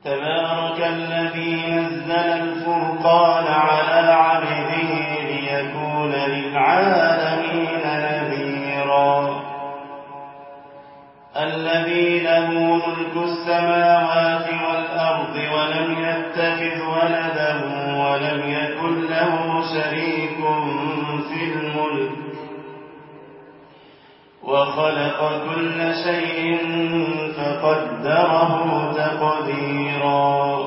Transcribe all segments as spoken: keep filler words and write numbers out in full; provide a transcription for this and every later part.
تبارك الذي نزل الفرقان على عبده ليكون للعالمين نذيرا الذي له ملك السماوات والأرض ولم يتخذ ولدا ولم يكن له شريك في الملك وخلق كل شيء فقدره تقديرا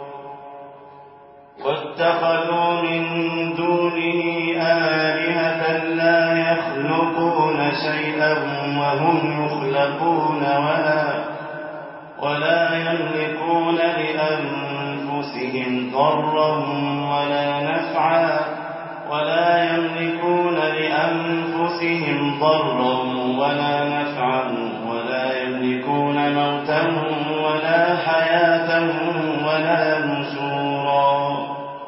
واتخذوا من دونه آلهة لا يخلقون شيئا وهم يخلقون ولا, ولا يملكون لأنفسهم ضرا ولا نفعا ولا يملكون لأنفسهم ضرا ولا نفعا ولا يملكون موتا ولا حياة ولا نشورا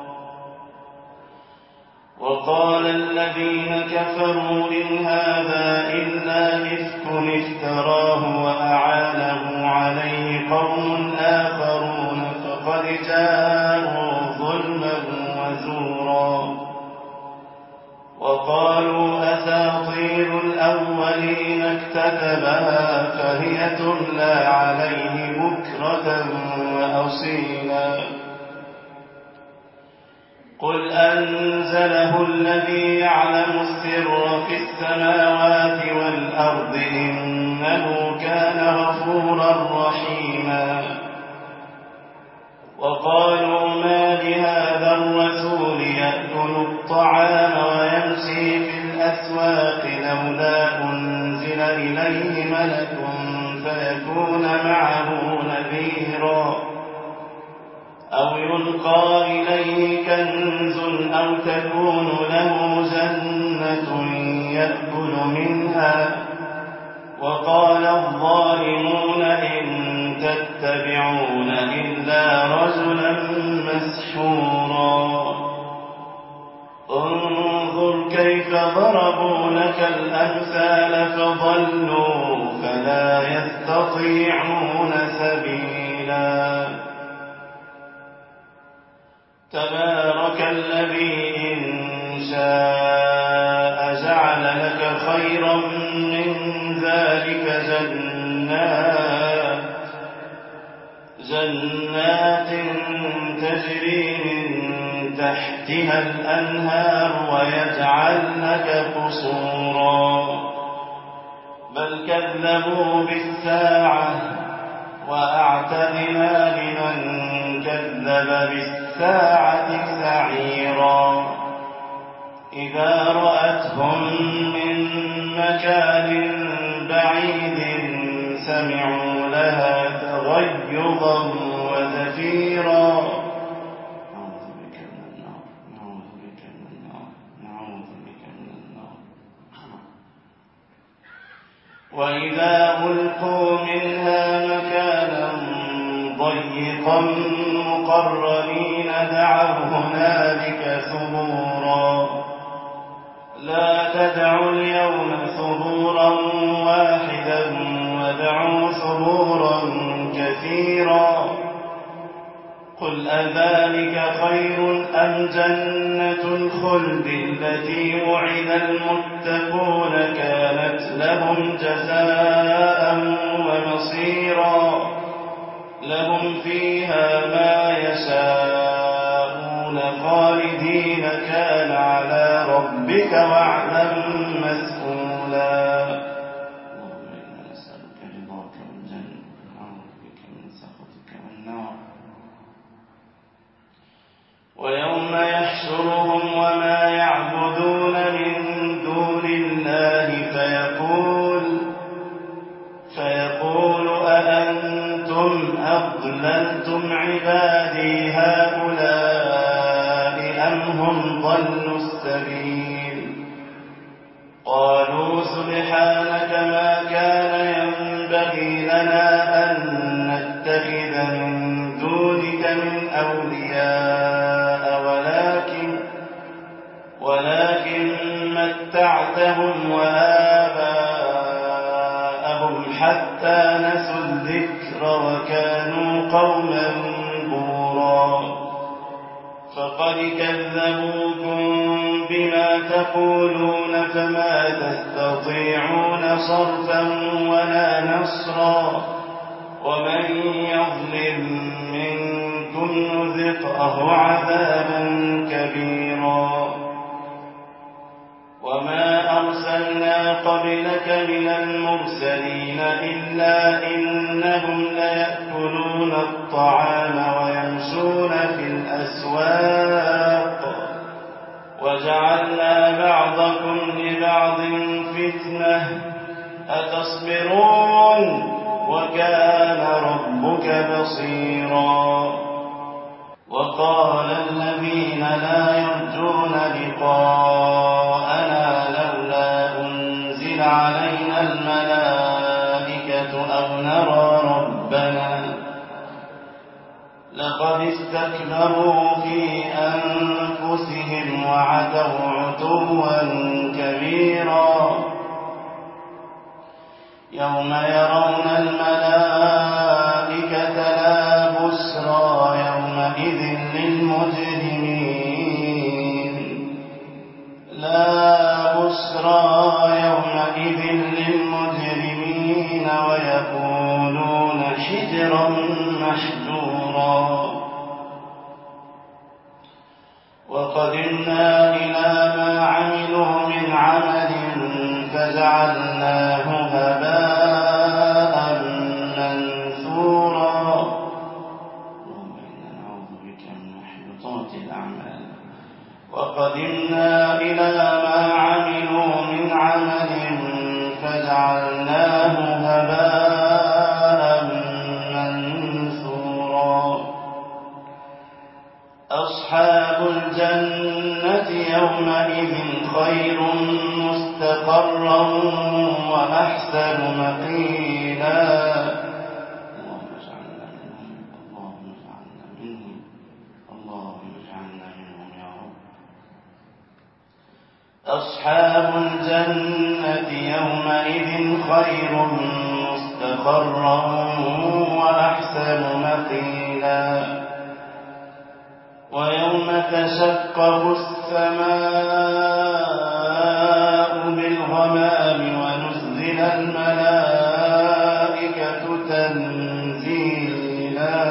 وقال الذين كفروا إن هذا إلا إفك افتراه وأعانه عليه قوم آخرون فقد جاءوا ظلما وزورا وقالوا أساطير الأولين اكتتبها فهي تملى عليه بكرة وأصيلا قل أنزله الذي يعلم السر في السماوات والأرض إنه كان غفورا رحيما وقالوا ما لهذا الرسول يأكل الطعام ويمشي في الأسواق لولا أنزل إليه ملك فيكون معه نذيرا أو يلقى إليه كنز أو تكون له جنة يأكل منها وقال الظالمون إن تتبعون إلا رجلا مسحورا انظر كيف ضربوا لك الأمثال فضلوا فلا يستطيعون سبيلا تبارك الذي إن شاء جعل لك خيرا من ذلك جنات جنات تجري من تحتها الأنهار ويجعل لك قصورا بل كذبوا بالساعة وأعتدنا لمن كذب بالساعة سعيرا إذا رأتهم من مكان بعيد سمعوا لها تغيظا وزفيرا نعوذ بك من النار نعوذ بك من النار نعوذ بك من النار وإذا ألقوا منها مكانا ضيقا مقرنين دعوا هنالك ثبورا لا تدعوا اليوم ثبورا واحدا ودعوا ثبورا كثيرا قل أذلك خير أم جنة الخلد التي وعد المتقون كانت لهم جزاء ومصيرا لهم فيها ما يشاءون خالدين كان على ربك وعدا مسئولا اللهم إنا نسألك رضاك والجنة ونعوذ بك من سخطك والنار ويوم يحشرهم وما يعبدون من دون الله فيقول فيقول أأنتم أضللتم عبادي هؤلاء أم هم ضلوا السبيل قالوا سبحانك ما كان ينبغي لنا أن نتخذ من دونك من أولياء ولكن ولكن متعتهم وآباءهم حتى نسوا الذكر وكانوا قوما بورا فقد كذبوكم بما تقولون فما تستطيعون صرفا ولا نصرا ومن يظلم منكم نذقه عذابا كبيرا وما أرسلنا قبلك من المرسلين إلا إنهم ليأكلون الطعام ويمشون في الأسواق وجعلنا بعضكم لبعض فتنة أتصبرون وكان ربك بصيرا وقال الذين لا يرجون لقاءنا لولا أنزل علينا الملائكة أو نرى ربنا لقد استكبروا في أنفسهم وعتوا عتوا كبيرا يوم يرون الملائكة لا بشرى يومئذ للمجرمين لا بشرى يومئذ للمجرمين ويقولون حجرا محجورا وقدمنا إلى ما عملوا من عمل فجعلناه هباء منثورا اللهم إنا نعوذ بك من محبطات الأعمال وقدمنا إلى ما عملوا من عمل فجعلناه هباء منثورا أصحاب الجنة يومئذ خير مستقرا وأحسن مقيلا اللهم اجعلنا منهم اللهم اجعلنا منهم اللهم اجعلنا منهم يا رب أصحاب الجنة يومئذ خير مستقرا وأحسن مقيلا ويوم تشقق السماء بالغمام ونزل الملائكة تنزيلا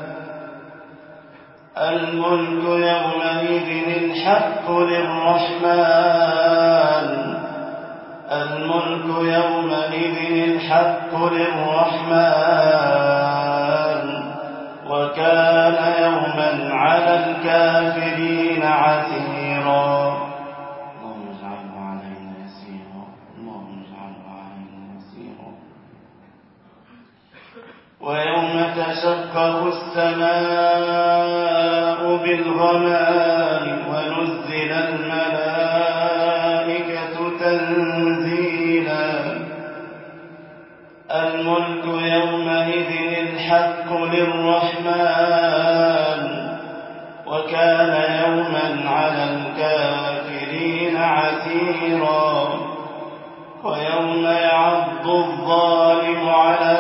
الملك يومئذ الحق للرحمن الملك يومئذ الحق للرحمن وكان يوما على الكافرين عسيرا اللهم اجعله علينا يسيرا اللهم اجعله علينا يسيرا ويوم تشقق السماء بالغمام ونزل الملائكة تنزيلا الملك يومئذ الحق للرحمن وكان يوما على الكافرين عسيرا ويوم يعض الظالم على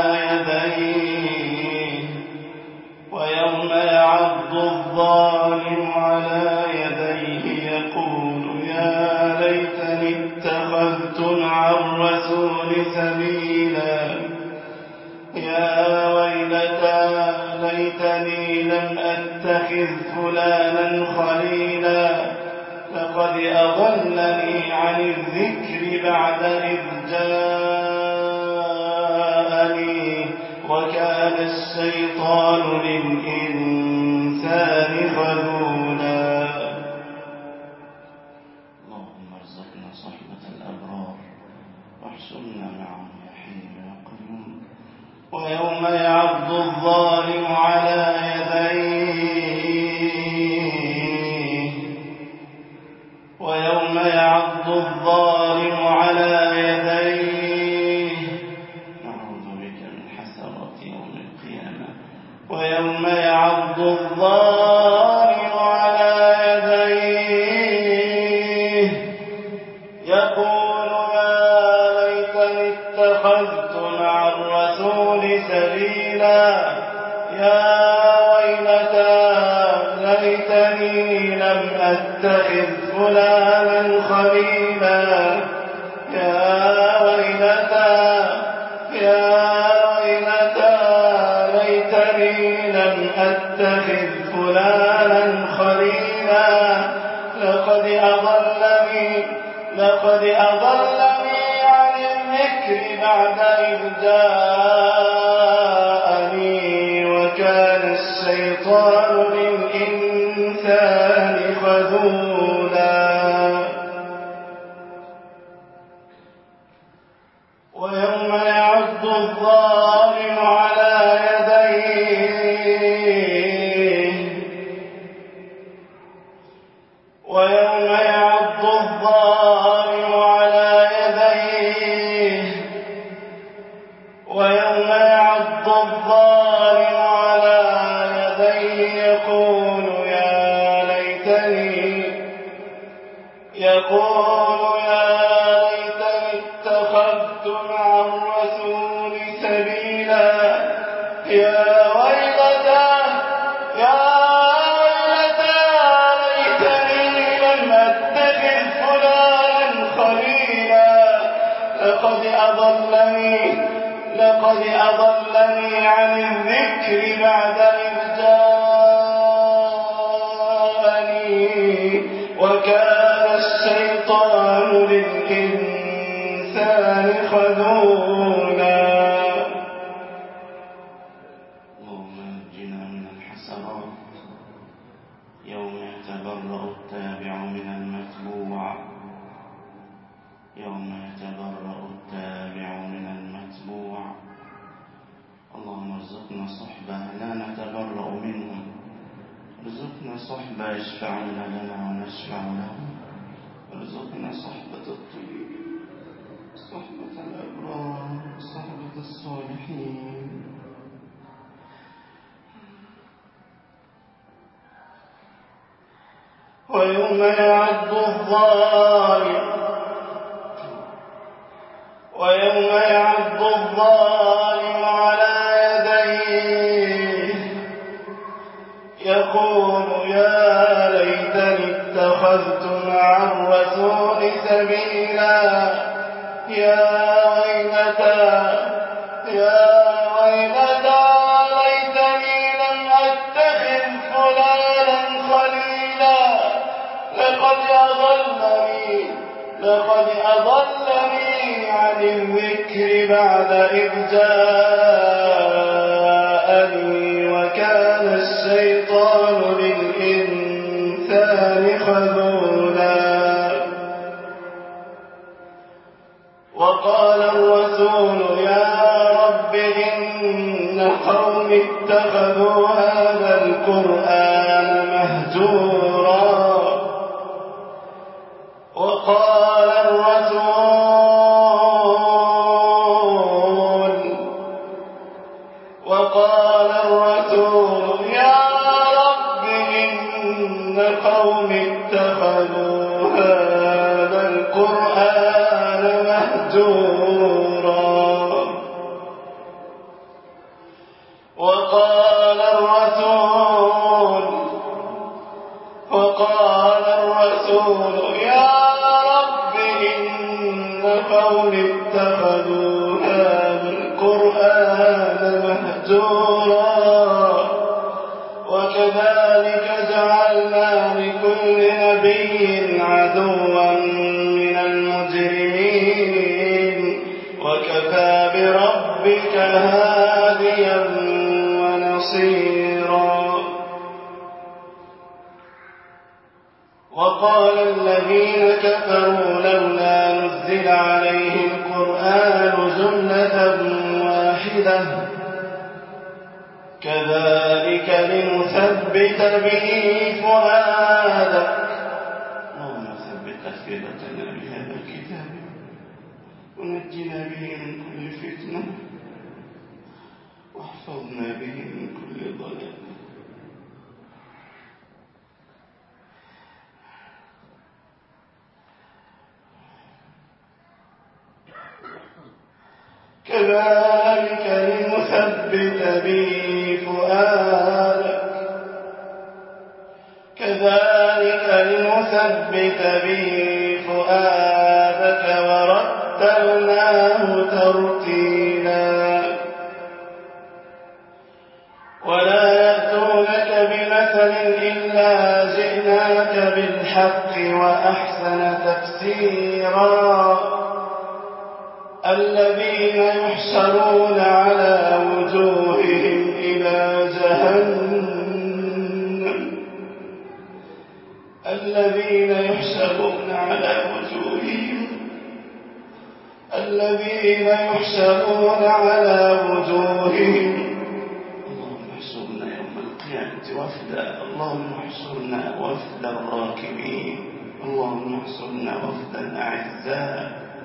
يديه ويوم يعض الظالم على يديه يقول يا ليتني اتخذت مع الرسول سبيلا يا ويلتى ليتني لم أتخذ فلانا خليلا لقد أضلني عن الذكر بعد إذ جاءني وكان الشيطان للإنسان خذولا اللهم ارزقنا صحبة الأبرار واحشرنا معهم يا حي يا قيوم ويوم يعض الظالم على يديه ويوم يعض الظالم على يديه نعوذ بك من حسرات يوم القيامة ويوم يعض الظالم على يديه يقول يا ليتني اتخذت مع الرسول سبيلا يا لم أتخذ فلانا خليلا يا ويلتى يا ويلتى ليتني لم أتخذ فلانا خليلا لقد أضلني لقد أضلني عن الذكر بعد إذ جاءني وكان الشيطان للإنسان خذولا ويوم يعض الظالم على يديه ويوم يعض الظالم على يديه ويوم يعض الظالم على يديه يقول يا ليتني يقول يا ليتني اتخذت مع الرسول سبيلا يا ويلتى يا ويلتى ليتني لم أتخذ فلانا خليلا لقد أضلني لقد أضلني عن الذكر بعد إذ جاءني وكان الشيطان للإنسان خذولا اللهم نجنا من الحسرات يوم يتبرأ التابع من المتبوع يوم يتبرأ التابع من المتبوع اللهم ارزقنا صحبة لا نتبرأ منهم ارزقنا صحبة يشفعون لنا ونشفع لهم ارزقنا صحبة الطيبين صحبة الأبرار صحبة الصالحين ويوم يعض الظالم ويوم يعض الظالم على يديه يقول يا ليتني اتخذت مع الرسول سبيلا يا ويلتى يا ويلتى ليتني لم أتخذ فلانا خليلا لقد أضلني لقد أضلني عن الذكر بعد إذ جاءني وكان الشيطان للإنسان خذولا وقال الرسول يا رب إن قوم اتخذوا هذا القرآن مهجورا وقال الرسول وقال الرسول يا رب إن قوم اتخذوا هذا القرآن مهجورا وقال الرسول وقال الرسول يا قوم اتخذوا هذا القرآن مهجورا وكذلك جعلنا لكل نبي عدوا من المجرمين وكفى بربك هاديا ونصيرا وقال الذين كفروا لولا نزل عليه القرآن جملة واحدة كذلك لنثبت به فؤادك اللهم ثبت أفئدتنا بهذا الكتاب ونجنا به من كل فتنة واحفظنا به من كل ضلال كذلك لنثبت به فؤادك كذلك لنثبت به فؤادك ورتلناه ترتيلا ولا يأتونك بمثل إلا جئناك بالحق وأحسن تفسيرا الذين يحشرون على وجوههم إلى جهنم الذين يحشرون على وجوههم الذين يحشرون على وجوههم اللهم احشرنا يوم القيامة وفدا اللهم احشرنا وفد الراكبين اللهم احشرنا وفدا أعزاء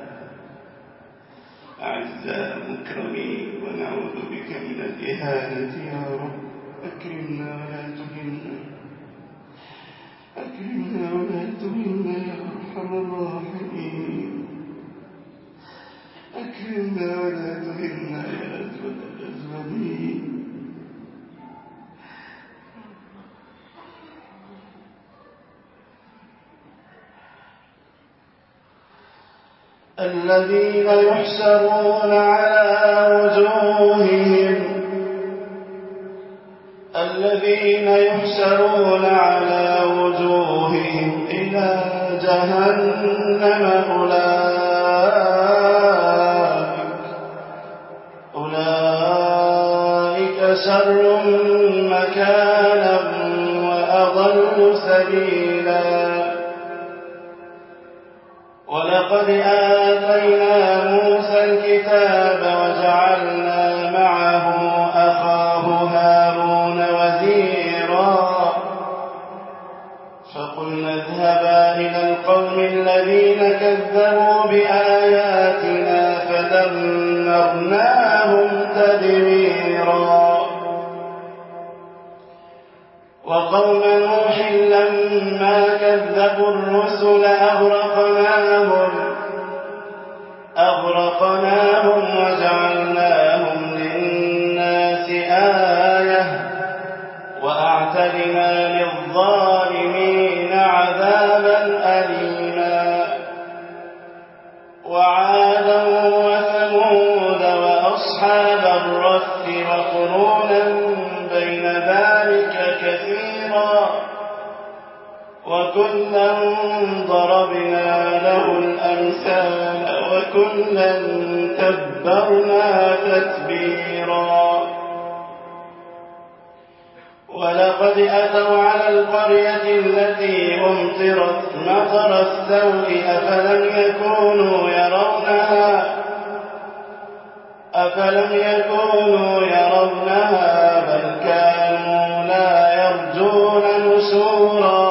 أعزاء مكرمين ونعوذ بك من الإهانة يا رب أكرمنا ولا تهنا أكرمنا ولا تهنا يا أرحم الراحمين أكرمنا ولا تهنا يا أجود الأجودين الذين يحشرون على وجوههم الذين يحشرون على وجوههم إلى جهنم أولئك أولئك شر مكانا وأضل سبيلا ولقد آتينا موسى الكتاب وجعلنا معه أخاه هارون وزيرا فقلنا اذهبا إلى القوم الذين كذبوا بآياتنا فدمرناهم تدميرا وقوم نوح لما كذبوا الرسل أغرقناهم أغرقناهم وجعلناهم للناس آية وأعتدنا للظالمين عذابا أليما وعادا وثمود وأصحاب الرث وقرونا بين ذلك كثيرا وكلا ضربنا له الأمثال وكلا تبرنا تتبيرا ولقد أتوا على القرية التي أمطرت مطر السوء أفلم يكونوا يرونها أفلم يكونوا يرونها بل كانوا لا يرجون نشورا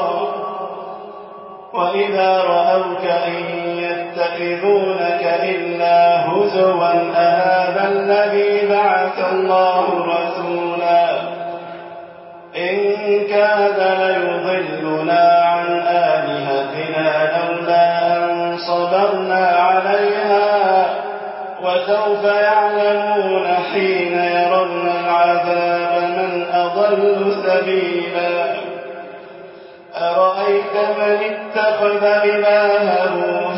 وإذا رأوك إن يتخذونك إلا هزوا أهذا الذي بعث الله رسولا إن كاد ليضلنا عن آلهتنا لولا أن صبرنا عليها وسوف يعلمون حين يرون العذاب من أضل سبيلا أرأيت من اتخذ إلهه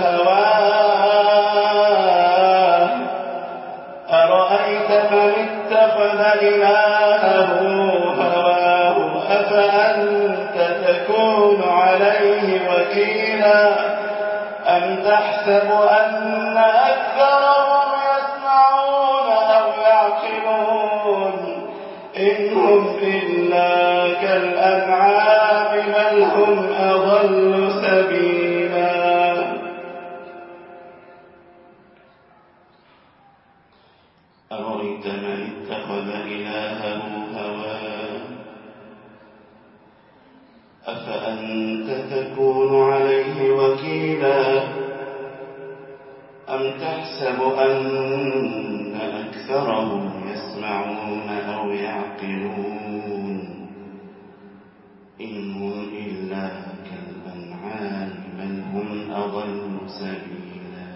هواه أرأيت من اتخذ إلهه هواه أفأنت تكون عليه وكيلا أم تحسب أن أكثرهم يسمعون أو يعقلون إن هم إلا كالأنعام بل هم أضل سبيلا أرأيت من اتخذ إلهه هواه أفأنت تكون عليه وكيلا أم تحسب أن أكثرهم يسمعون أو يعقلون إن هم إلا كالأنعام بل هم أضل سبيلا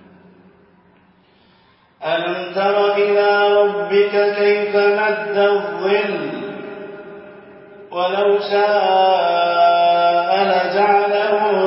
ألم تر إلى ربك كيف مد الظل ولو شاء لجعله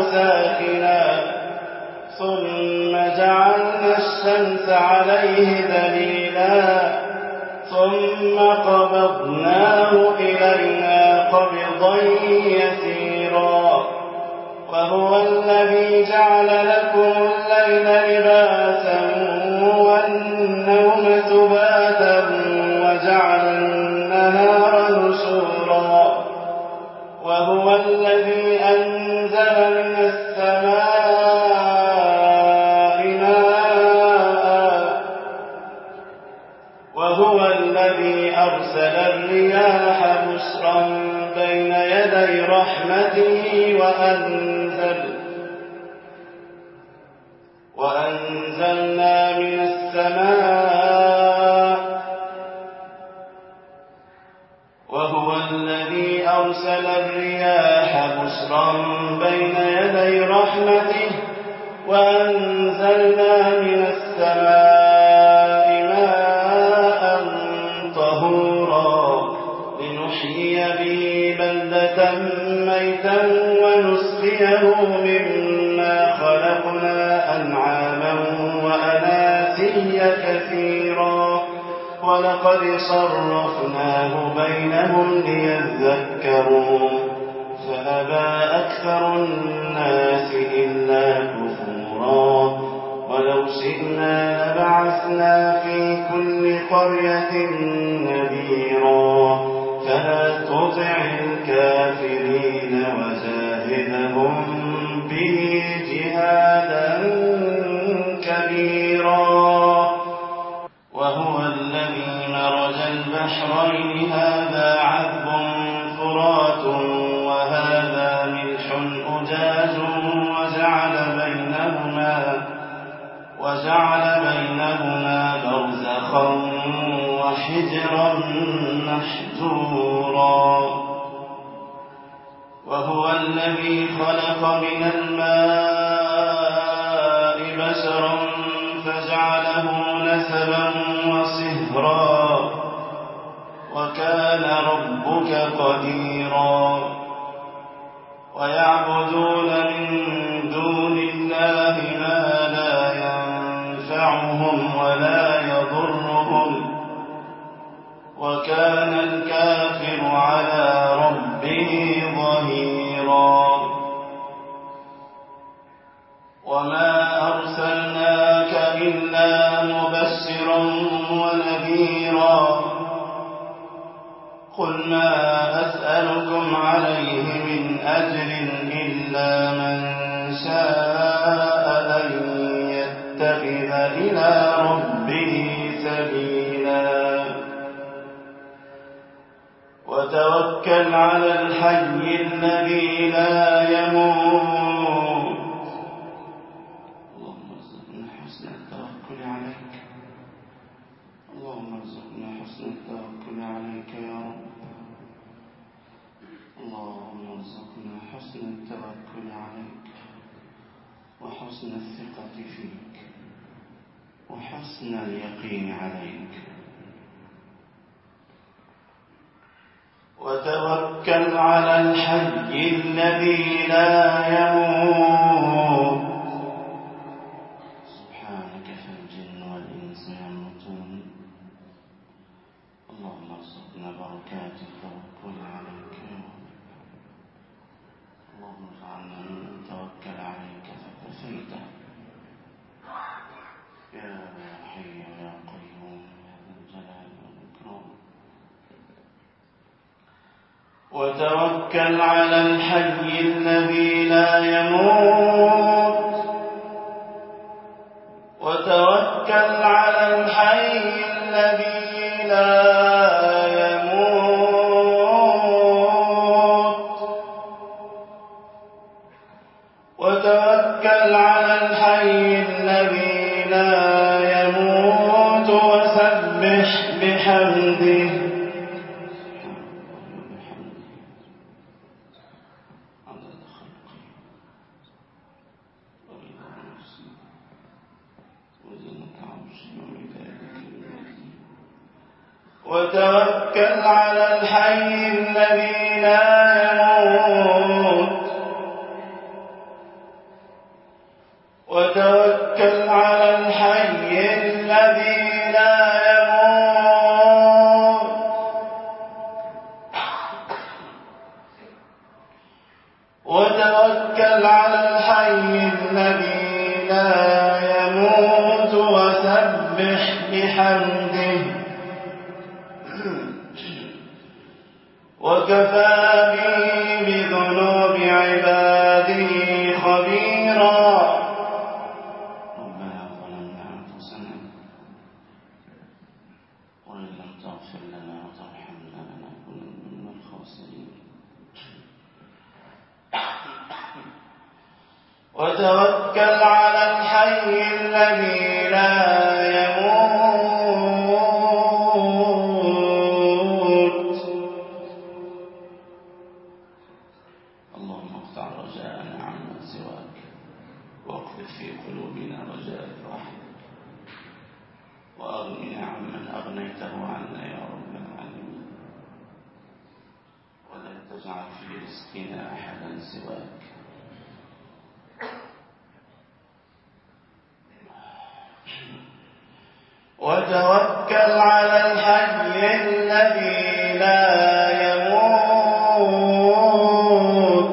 الشمس عليه دليلا ثم قبضناه إلينا قبضا يسيرا وهو الذي جعل لكم الليل لباسا والنوم سباتا وجعل النهار نشورا وهو الذي أنزل من السماء ماء وهو الذي أرسل الرياح بشرا بين يدي رحمته وأنزل وأنزلنا من السماء وهو الذي أرسل الرياح بشرا بين يدي رحمته وأنزلنا من السماء ماء طهورا لنحيي به بلدة ميتا ونسقيه مما خلقنا أنعاما وأناسيا كثيرا ولقد صرفناه بينهم ليذكروا فأبى أكثر الناس إلا كفورا ولو شئنا لبعثنا في كل قرية نذيرا فلا تطع الكافرين وجاهدهم به جهادا كبيرا وهو الذي مرج البحرين هذا عذب فرات وهذا ملح أجاج وجعل بينهما وجعل بينهما برزخا وحجرا محجورا وهو الذي خلق من الماء بشرا فجعله نسبا وصهرا وكان ربك قديرا ويعبدون من دون الله ما لا ينفعهم ولا يضرهم وكان الكافر على ربه ظهيرا وما أرسلناك إلا مبشرا ونذيرا قل ما أسألكم عليه من أجر إلا من شاء أن يتخذ إلى ربه سبيلا وتوكل على الحي الذي لا يموت اللهم ارزقنا حسن التوكل عليك اللهم ارزقنا حسن التوكل عليك يا رب اللهم ارزقنا حسن التوكل عليك وحسن الثقة فيك وحسن اليقين عليك وتوكل على الحي الذي لا يموت سبحانك فالجن والإنس يموتون اللهم ارزقنا بركات التوكل عليك اللهم اجعلنا ممن توكل عليك فكفيته يا حي يا قيوم يا ذا الجلال والإكرام وتوكل على الحي الذي لا يموت وتوكل على الحي الذي لا يموت وتوكل على الحي الذي لا يموت وسبح بحمده وتوكل على الحي الذي لا يموت وتوكل على الحي وتوكل على الحي الذي لا يموت وسبح بحمده وكفى به بذنوب عباده خبيرا. ربنا ظلمنا أنفسنا وإن لم تغفر لنا وترحمنا لنكونن من الخاسرين. وتوكل على الحي الذي لا يموت. اللهم اقطع رجاءنا عمن سواك واقذف في قلوبنا رجاء رحمتك وأغننا عمن أغنيته عنا يا رب العالمين، ولا تجعل في رزقنا أحدا سواك. وتوكل على الحي الذي لا يموت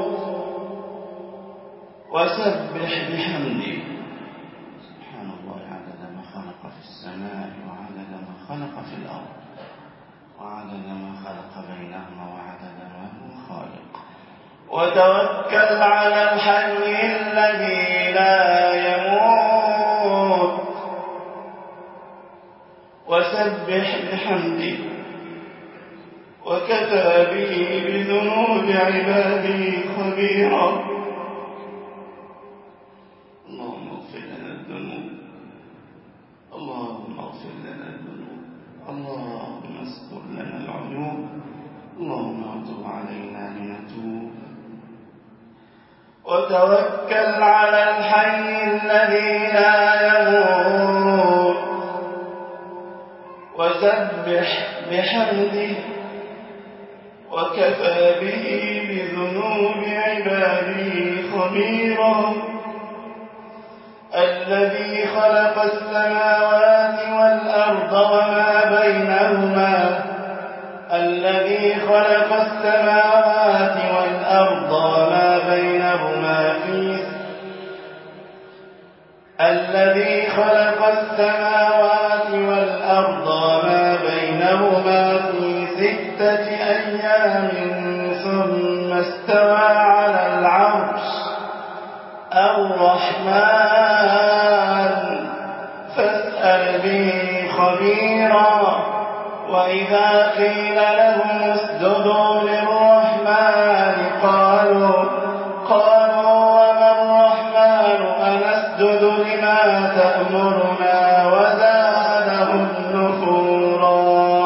وسبح بحمده سبحان الله عدد ما خلق في السماء وعدد ما خلق في الأرض وعدد ما خلق بينهما وعدد ما هو خالق. وتوكل على الحي الذي لا يموت وسبح بحمده وكفى به بذنوب عباده خبيرا. اللهم اغفر لنا الذنوب، اللهم اغفر لنا الذنوب، اللهم استر لنا العيوب، اللهم تب علينا لنتوب. وتوكل على الحي الذي لا يموت وسبح بحمده وكفى به بذنوب عباده خبيرا. الذي خلق السماوات والأرض وما بينهما الذي خلق السماوات والأرض وما بينهما في الذي خلق السماوات والأرض وما بينهما في ستة أيام ثم استوى على العرش. الرحمن فاسأل به خبيرا. وإذا قيل لهم اسجدوا للرحمن قالوا قالوا وما الرحمن أنسجد لما تأمرنا وزادهم نفورا.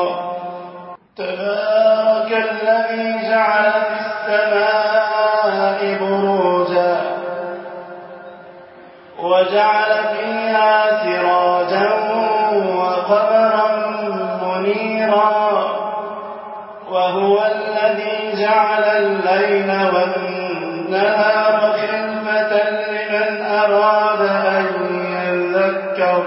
تبارك الذي جعل في السماء بروجا وجعل فيها سراجا وقمرا منيرا وهو الذي جعل الليل والنهار خلفة لمن أراد أن يذكر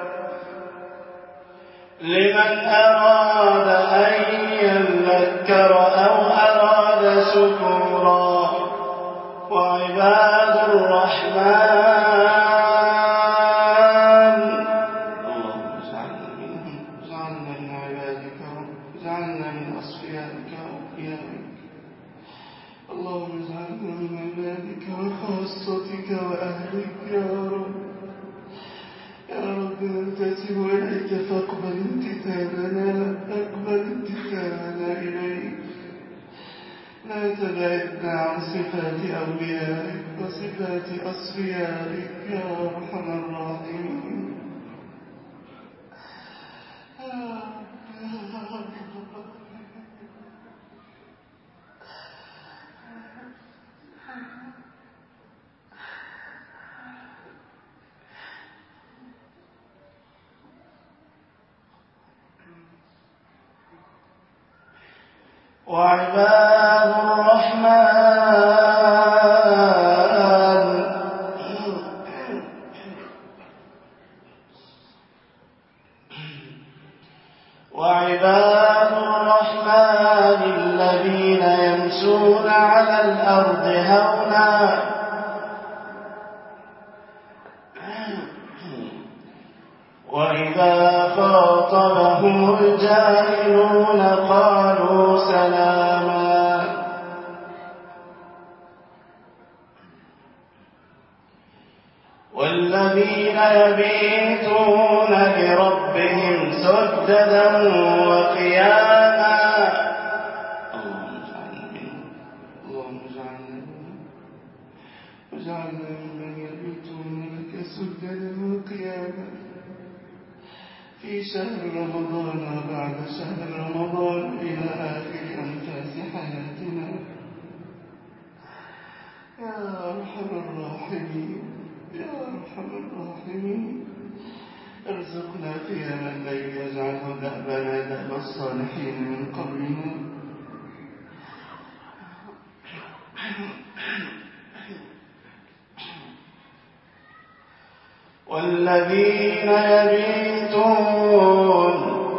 لمن أراد أن يذكر أو أراد شكورا. وعباد الرحمن اللهم اجعلنا منهم، اجعلنا من عبادك رب، اجعلنا من أصفيائك وأوليائك. اللهم اجعلنا من عبادك وخاصتك وأهلك يا رب. يا رب ننتسب إليك فاقبل انتسابنا، اقبل انتسابنا إليك. لا تبعدنا عن صفات أوليائك وصفات أصفيائك يا أرحم الراحمين. وعباد الرحمن وعباد الرحمن الذين يمشون على الأرض هونا وإذا خاطبهم الجاهلون قالوا سلاما والذين يبيتون لربهم سجدا وقياما اللهم اجعلنا منهم اللهم اجعلنا منهم واجعلنا ممن يبيتون لك سجدا وقياما في شهر رمضان وبعد شهر رمضان إلى آخر أنفاس حياتنا يا أرحم الراحمين يا أرحم الراحمين ارزقنا قيام الليل واجعله دأبنا دأب الصالحين من قبلنا والذين يبيتون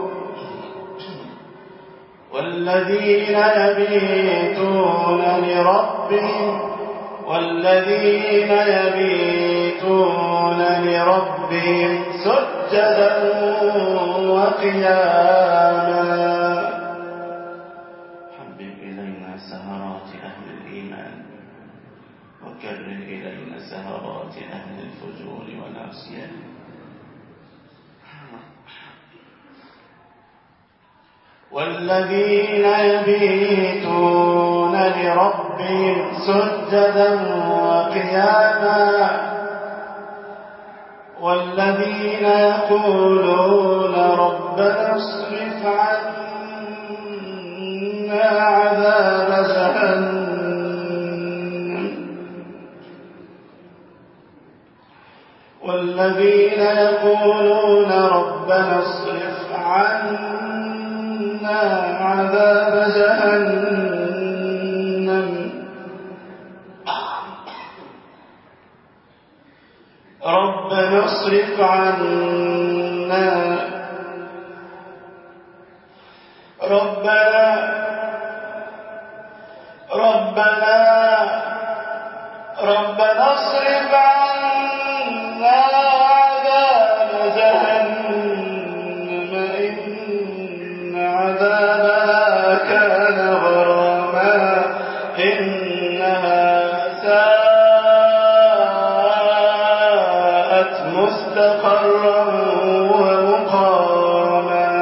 والذين يبيتون لربهم والذين يبيتون لربهم سجدا وقياما حبب إلينا سهرات أهل الإيمان وكره إلينا سهرات أهل الفجور والعصيان والذين يبيتون لربهم سجدا وقياما والذين يقولون ربنا اصرف عنا عذاب جهنم والذين يقولون ربنا اصرف عنا عذاب جهنم ربنا اصرف عنا ربنا ربنا ربنا اصرف عنا عذاب جهنم إن عذابها كان غراما إنها ساءت مستقرا ومقاما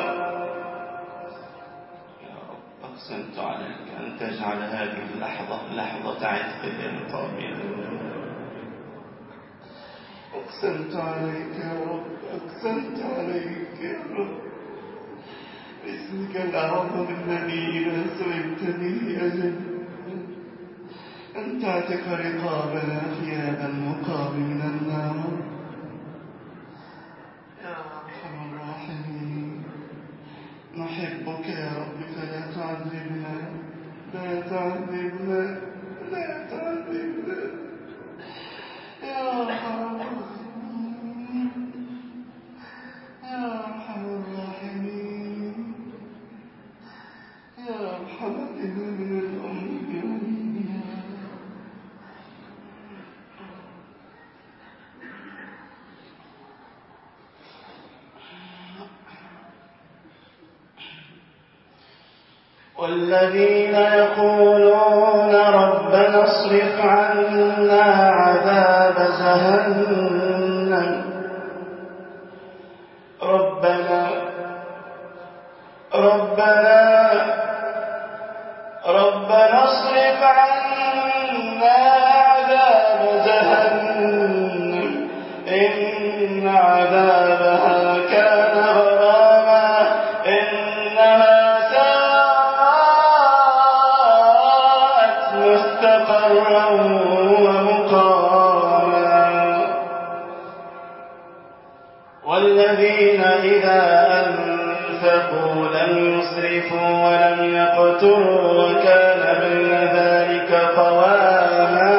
يا رب أقسمت عليك أن تجعل هذه اللحظة لحظة عتق للقائمين أقسمت عليك يا رب أقسمت عليك يا رب باسمك الأعظم الذي إذا سئلت به أجل أن تعتق رقابنا في هذا المقام من النار يا أرحم الراحمين نحبك يا رب فلا تعذبنا لا تعذبنا لا تعذبنا يا أرحم الراحمين يا أرحم الراحمين يا أرحم بنا من الأم بوليها والذين يقولون ربنا اصرف عنا عذاب جهنم ربنا ربنا ربنا اصرف عنا عذاب جهنم إن عذابها كان غراما إنها مستقرا ومقاما والذين إذا أنفقوا لم يسرفوا ولم يقتروا وكان بين ذلك قواما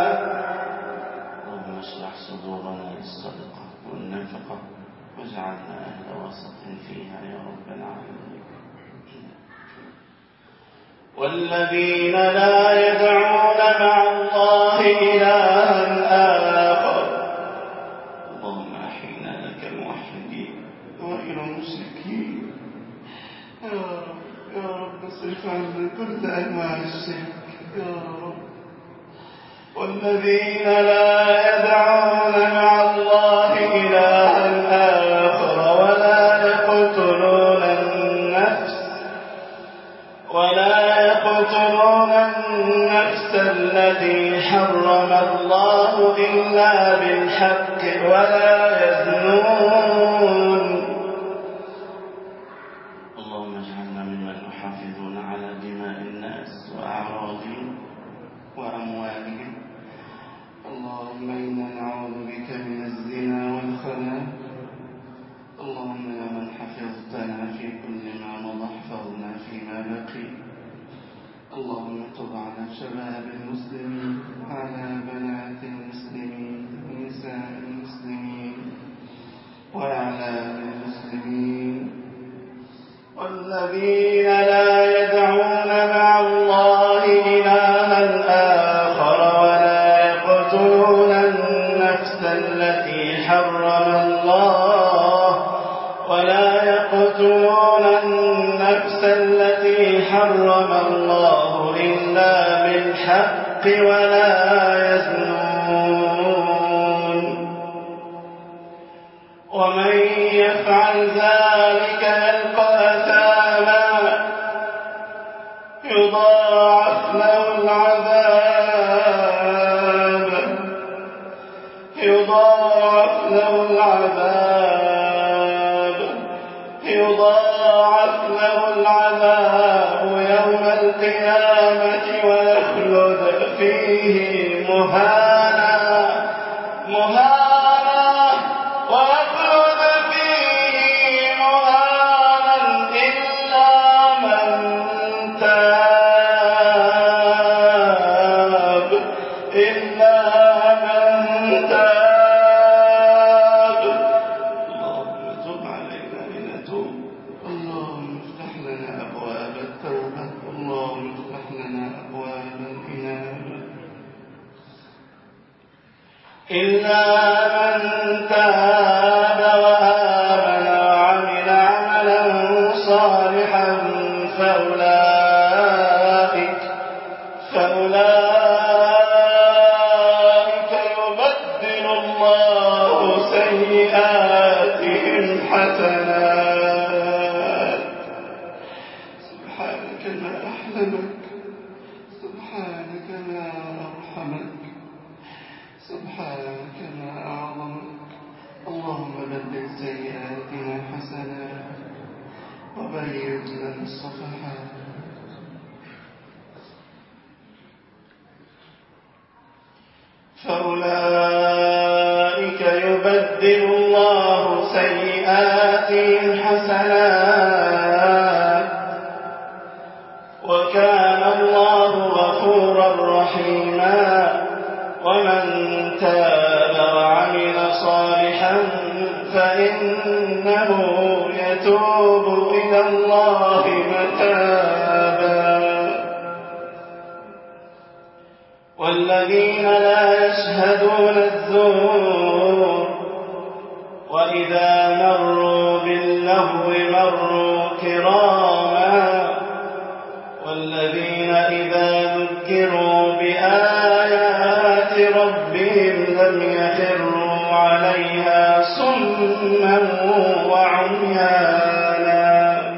اللهم اشرح صدورنا للصدقة والنفقة واجعلنا أهل وسط فيها يا رب العالمين والذين والذين لا يدعون مع الله إلها آخر. اللهم أحينا لك الموحدين غير المشركين. يا رب يا رب اصرف عنا كل أنواع الشرك يا رب. والذين لا يدعون مع الله إلها آخر ولا يقتلون النفس ولا يقتلون النفس التي حرم الله إلا بالحق ولا يزنون. اللهم اجعلنا ممن يحافظون على دماء الناس وأعراضهم وأموالهم. اللهم إنا نعوذ بك من الزنا والخنا. اللهم يا من حفظتنا في كل ما مضى احفظنا فيما بقي. اللهم تب على شباب المسلمين وعلى بنات المسلمين ونساء المسلمين وأعلام المسلمين. والذين لا يدعون مع الله إلها آخر ولا يقتلون النفس التي حرم الله ولا يقتلون النفس التي حرم الله إلا بالحق ولا يزنون. ومن يفعل ذلك يلقى أثاما يضاعف له العذاب يضاعف له العذاب يضاعف له العذاب يوم القيامة ويخلد فيه مهانا مهانا ويخلد فيه مهانا إلا من تاب إلا من تاب. اللهم تب علينا لنتوب. اللهم افتح لنا أبواب التوبة. اللهم افتح لنا أبواب الإنابة. إلا من تاب وآمن وعمل عملا صالحا فأولئك فأولئك يبدل الله سيئاتهم حسنات. سبحانك ما أحلمك سبحانك ما أرحمك سبحانك ما أعظمك. اللهم بدل سيئاتنا حسنات وبيض لنا الصفحات. فأولئك يبدل الله سيئاتهم حسنات وكان الله غفورا رحيما. ومن تاب وعمل صالحا فإنه يتوب إلى الله متابا. والذين لا يشهدون الزور وإذا مروا باللغو مروا كراما. والذين إذا ذكروا بآيات ربهم لم يخروا عليها صما وعميانا.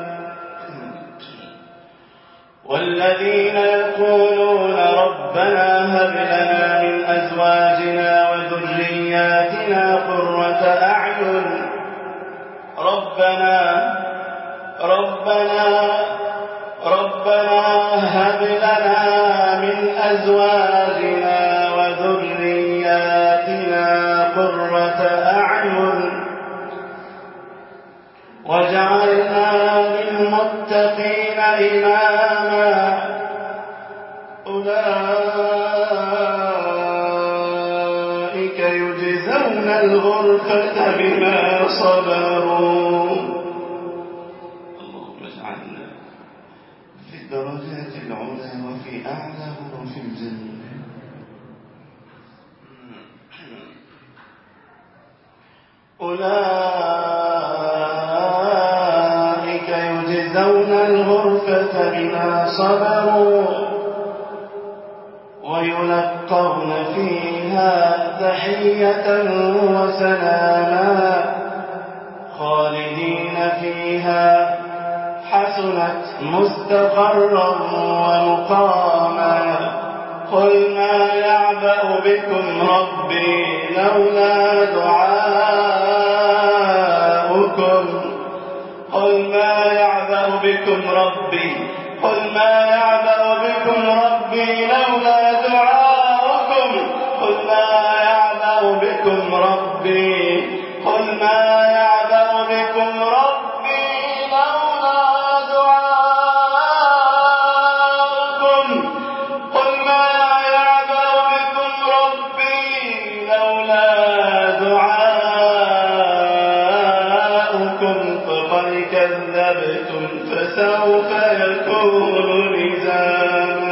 والذين يقولون ربنا هب لنا من أزواجنا وذرياتنا قرة أعين ربنا ربنا ربنا هب لنا من أزواجنا وذرياتنا قرة أعين واجعلنا للمتقين إماما. أولئك يجزون الغرفة بما صبروا. اللهم اجعلنا في الدرجات العلى وفي أولئك يجزون الغرفة بما صبروا ويلقون فيها تحية وسلاما خالدين فيها حسنت مستقرا ومقاما قل ما يعبأ بكم ربي لولا دعاؤكم قل ما يعبأ بكم ربي قل ما يعبأ بكم ربي لولا دعاؤكم قل ما يعبأ بكم ربي قل ما يعبأ بكم ربي لولا دعاؤكم قل ما يعبأ بكم ربي لولا دعاؤكم فقد كذبتم فسوف يكون لزاما